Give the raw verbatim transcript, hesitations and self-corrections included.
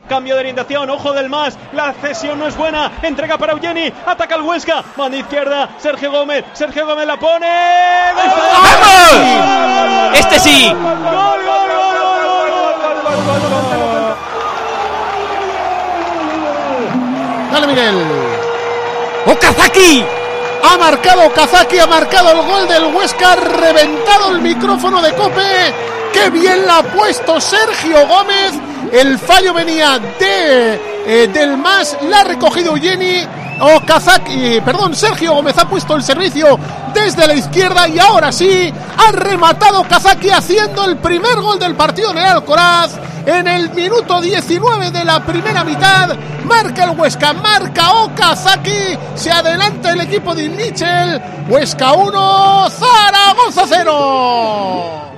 cambio de orientación, ojo del más, la cesión no es buena, entrega para Eugeni, ataca el Huesca, mano izquierda, Sergio Gómez, Sergio Gómez la pone. ¡Vamos! Este sí. ¡Gol, gol, gol, gol, gol, gol, gol, gol! Dale, Miguel. ¡Okazaki! Ha marcado Okazaki, ha marcado el gol del Huesca, ha reventado el micrófono de COPE. ¡Qué bien la ha puesto Sergio Gómez! El fallo venía de eh, del más, la ha recogido Eugeni. Okazaki, perdón, Sergio Gómez ha puesto el servicio desde la izquierda y ahora sí ha rematado Okazaki haciendo el primer gol del partido en el Alcoraz. En el minuto diecinueve de la primera mitad marca el Huesca, marca Okazaki, se adelanta el equipo de Mitchell. Huesca uno, Zaragoza cero.